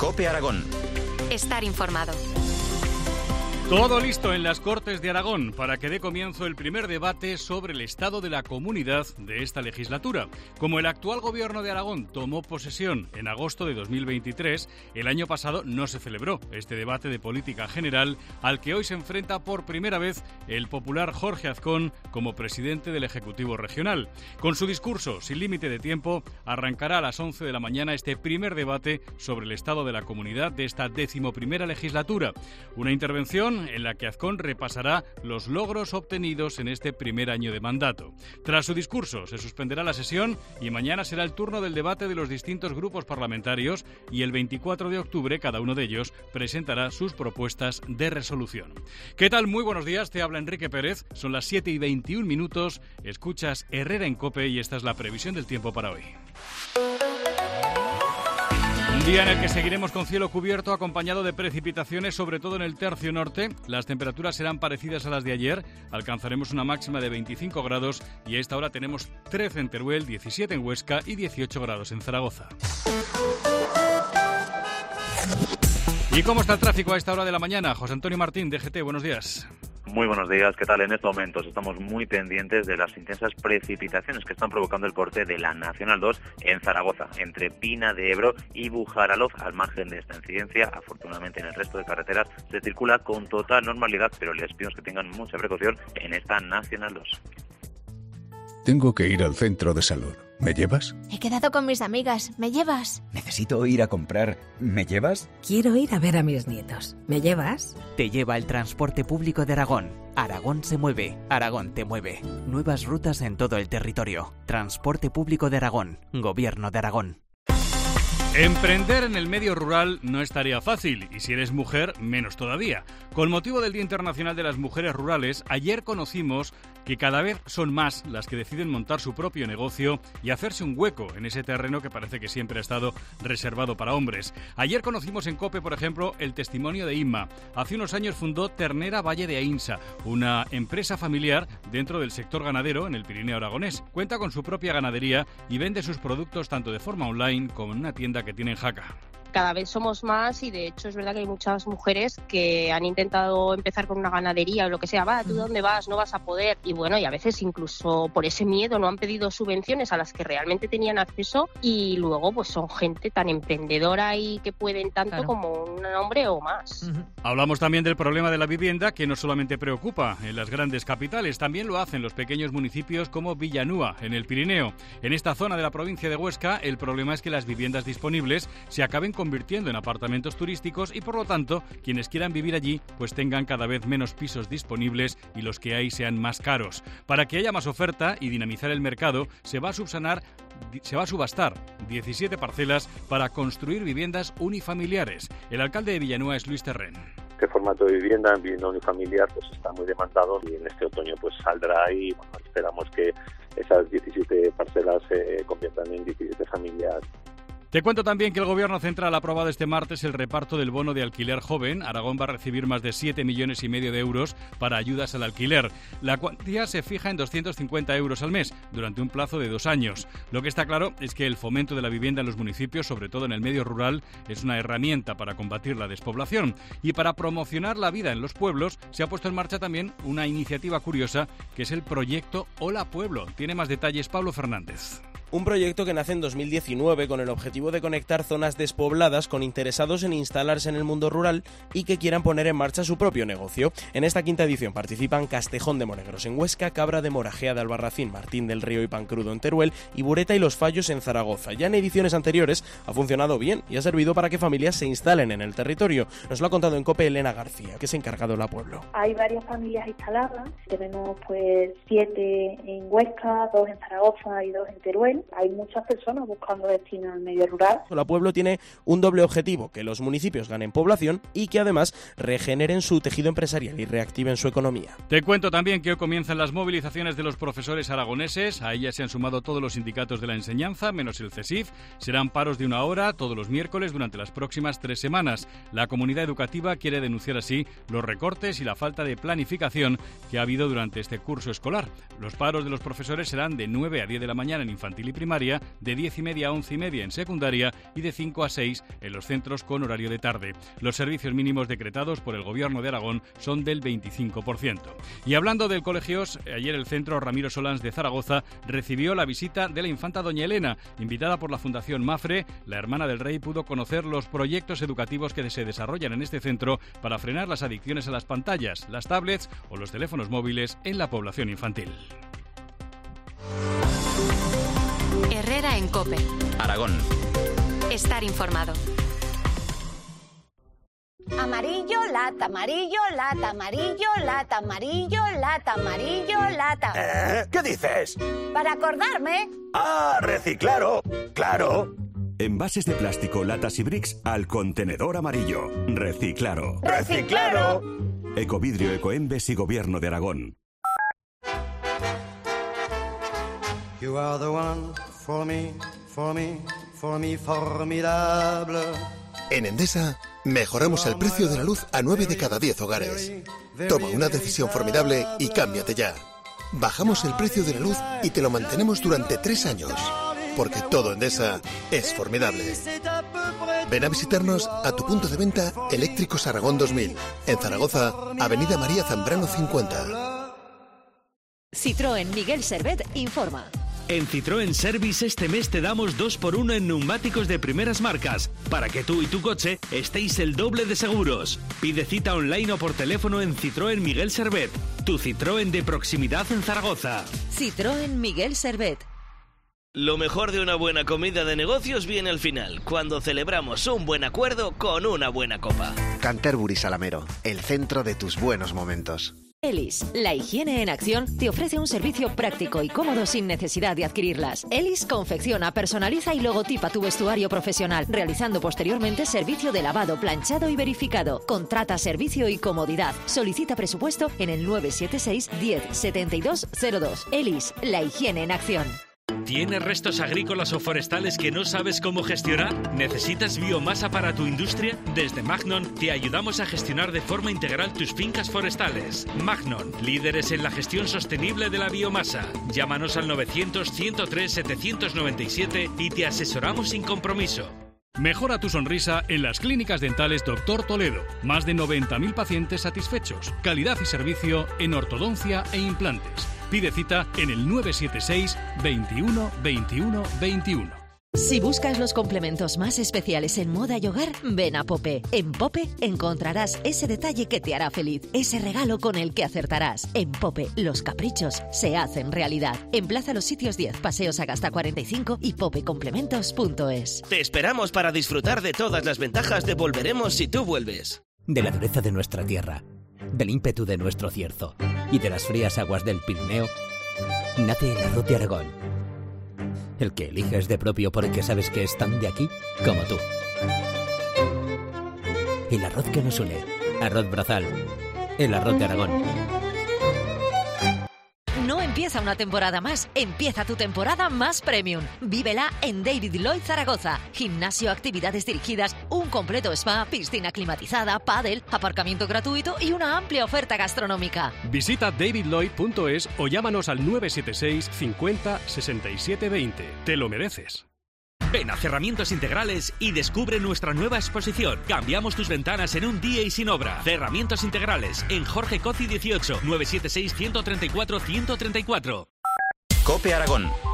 COPE Aragón. Estar informado. Todo listo en las Cortes de Aragón para que dé comienzo el primer debate sobre el estado de la comunidad de esta legislatura. Como el actual gobierno de Aragón tomó posesión en agosto de 2023, el año pasado no se celebró este debate de política general al que hoy se enfrenta por primera vez el popular Jorge Azcón como presidente del Ejecutivo Regional. Con su discurso sin límite de tiempo, arrancará a las 11 de la mañana este primer debate sobre el estado de la comunidad de esta 11ª legislatura. Una intervención en la que Azcón repasará los logros obtenidos en este primer año de mandato. Tras su discurso se suspenderá la sesión y mañana será el turno del debate de los distintos grupos parlamentarios y el 24 de octubre cada uno de ellos presentará sus propuestas de resolución. ¿Qué tal? Muy buenos días, te habla Enrique Pérez, son las 7:21, escuchas Herrera en COPE y esta es la previsión del tiempo para hoy. Un día en el que seguiremos con cielo cubierto acompañado de precipitaciones, sobre todo en el tercio norte. Las temperaturas serán parecidas a las de ayer. Alcanzaremos una máxima de 25 grados y a esta hora tenemos 13 en Teruel, 17 en Huesca y 18 grados en Zaragoza. ¿Y cómo está el tráfico a esta hora de la mañana? José Antonio Martín, DGT, buenos días. Muy buenos días, ¿qué tal? En estos momentos estamos muy pendientes de las intensas precipitaciones que están provocando el corte de la Nacional 2 en Zaragoza, entre Pina de Ebro y Bujaraloz. Al margen de esta incidencia, afortunadamente en el resto de carreteras se circula con total normalidad, pero les pido que tengan mucha precaución en esta Nacional 2. Tengo que ir al centro de salud. ¿Me llevas? He quedado con mis amigas. ¿Me llevas? Necesito ir a comprar. ¿Me llevas? Quiero ir a ver a mis nietos. ¿Me llevas? Te lleva el transporte público de Aragón. Aragón se mueve. Aragón te mueve. Nuevas rutas en todo el territorio. Transporte público de Aragón. Gobierno de Aragón. Emprender en el medio rural no es tarea fácil y si eres mujer, menos todavía. Con motivo del Día Internacional de las Mujeres Rurales, ayer conocimos que cada vez son más las que deciden montar su propio negocio y hacerse un hueco en ese terreno que parece que siempre ha estado reservado para hombres. Ayer conocimos en COPE, por ejemplo, el testimonio de Inma. Hace unos años fundó Ternera Valle de Ainsa, una empresa familiar dentro del sector ganadero en el Pirineo aragonés. Cuenta con su propia ganadería y vende sus productos tanto de forma online como en una tienda que tiene en Jaca. Cada vez somos más y de hecho es verdad que hay muchas mujeres que han intentado empezar con una ganadería o lo que sea. Va, ¿tú dónde vas? No vas a poder. Y bueno, y a veces incluso por ese miedo no han pedido subvenciones a las que realmente tenían acceso y luego pues son gente tan emprendedora y que pueden tanto como un hombre o más. Hablamos también del problema de la vivienda que no solamente preocupa en las grandes capitales, también lo hacen los pequeños municipios como Villanúa, en el Pirineo. En esta zona de la provincia de Huesca el problema es que las viviendas disponibles se acaben convirtiendo en apartamentos turísticos y por lo tanto quienes quieran vivir allí pues tengan cada vez menos pisos disponibles y los que hay sean más caros. Para que haya más oferta y dinamizar el mercado se va a subastar 17 parcelas para construir viviendas unifamiliares. El alcalde de Villanúa es Luis Terrén. Este formato de vivienda unifamiliar pues está muy demandado y en este otoño pues saldrá y bueno, esperamos que esas 17 parcelas se conviertan en 17 familias. Te cuento también que el Gobierno Central ha aprobado este martes el reparto del bono de alquiler joven. Aragón va a recibir más de 7,5 millones de euros para ayudas al alquiler. La cuantía se fija en 250 euros al mes durante un plazo de 2 años. Lo que está claro es que el fomento de la vivienda en los municipios, sobre todo en el medio rural, es una herramienta para combatir la despoblación. Y para promocionar la vida en los pueblos se ha puesto en marcha también una iniciativa curiosa que es el proyecto Hola Pueblo. Tiene más detalles Pablo Fernández. Un proyecto que nace en 2019 con el objetivo de conectar zonas despobladas con interesados en instalarse en el mundo rural y que quieran poner en marcha su propio negocio. En esta quinta edición participan Castejón de Monegros en Huesca, Cabra de Morajea de Albarracín, Martín del Río y Pancrudo en Teruel y Bureta y Los Fallos en Zaragoza. Ya en ediciones anteriores ha funcionado bien y ha servido para que familias se instalen en el territorio. Nos lo ha contado en COPE Elena García, que es encargado de la Pueblo. Hay varias familias instaladas, tenemos pues 7 en Huesca, 2 en Zaragoza y 2 en Teruel. Hay muchas personas buscando destino al medio rural. La Pueblo tiene un doble objetivo, que los municipios ganen población y que además regeneren su tejido empresarial y reactiven su economía. Te cuento también que hoy comienzan las movilizaciones de los profesores aragoneses. A ellas se han sumado todos los sindicatos de la enseñanza, menos el CESIF. Serán paros de 1 hora todos los miércoles durante las próximas 3 semanas. La comunidad educativa quiere denunciar así los recortes y la falta de planificación que ha habido durante este curso escolar. Los paros de los profesores serán de 9 a 10 de la mañana en infantil y y primaria, de 10:30 a 11:30 en secundaria y de 5 a 6 en los centros con horario de tarde. Los servicios mínimos decretados por el Gobierno de Aragón son del 25%. Y hablando del colegios, ayer el Centro Ramiro Solans de Zaragoza recibió la visita de la infanta doña Elena. Invitada por la Fundación Mafre, la hermana del rey pudo conocer los proyectos educativos que se desarrollan en este centro para frenar las adicciones a las pantallas, las tablets o los teléfonos móviles en la población infantil. Herrera en COPE. Aragón. Estar informado. Amarillo, lata, amarillo, lata, amarillo, lata, amarillo, lata, amarillo, lata. ¿Qué dices? Para acordarme. ¡Ah, Reciclaro! ¡Claro! Envases de plástico, latas y bricks al contenedor amarillo. Reciclaro. ¡Reciclaro! Ecovidrio, Ecoembes y Gobierno de Aragón. You are the one for me, for me, for me, formidable. En Endesa, mejoramos el precio de la luz a 9 de cada 10 hogares. Toma una decisión formidable y cámbiate ya. Bajamos el precio de la luz y te lo mantenemos durante 3 años. Porque todo Endesa es formidable. Ven a visitarnos a tu punto de venta Eléctricos Aragón 2000. En Zaragoza, Avenida María Zambrano 50. Citroën Miguel Servet informa. En Citroën Service este mes te damos 2x1 en neumáticos de primeras marcas, para que tú y tu coche estéis el doble de seguros. Pide cita online o por teléfono en Citroën Miguel Servet, tu Citroën de proximidad en Zaragoza. Citroën Miguel Servet. Lo mejor de una buena comida de negocios viene al final, cuando celebramos un buen acuerdo con una buena copa. Canterbury Salamero, el centro de tus buenos momentos. Elis, la higiene en acción, te ofrece un servicio práctico y cómodo sin necesidad de adquirirlas. Elis confecciona, personaliza y logotipa tu vestuario profesional, realizando posteriormente servicio de lavado, planchado y verificado. Contrata servicio y comodidad. Solicita presupuesto en el 976 10 72 02. Elis, la higiene en acción. ¿Tienes restos agrícolas o forestales que no sabes cómo gestionar? ¿Necesitas biomasa para tu industria? Desde Magnon te ayudamos a gestionar de forma integral tus fincas forestales. Magnon, líderes en la gestión sostenible de la biomasa. Llámanos al 900-103-797 y te asesoramos sin compromiso. Mejora tu sonrisa en las clínicas dentales Dr. Toledo. Más de 90.000 pacientes satisfechos. Calidad y servicio en ortodoncia e implantes. Pide cita en el 976 21 21 21. Si buscas los complementos más especiales en moda y hogar, ven a Pope. En Pope encontrarás ese detalle que te hará feliz, ese regalo con el que acertarás. En Pope, los caprichos se hacen realidad. En Plaza Los Sitios 10, Paseo Sagasta 45 y popecomplementos.es. Te esperamos para disfrutar de todas las ventajas de Volveremos si tú vuelves. De la dureza de nuestra tierra, del ímpetu de nuestro cierzo y de las frías aguas del Pirineo, nace el arroz de Aragón. El que eliges de propio porque sabes que es tan de aquí como tú. El arroz que nos une. Arroz Brazal. El arroz de Aragón. No empieza una temporada más, empieza tu temporada más premium. Vívela en David Lloyd Zaragoza. Gimnasio, actividades dirigidas, un completo spa, piscina climatizada, pádel, aparcamiento gratuito y una amplia oferta gastronómica. Visita davidlloyd.es o llámanos al 976 50 67 20. Te lo mereces. Ven a Cerramientos Integrales y descubre nuestra nueva exposición. Cambiamos tus ventanas en un día y sin obra. Cerramientos Integrales en Jorge Coci 18, 976 134 134. COPE Aragón.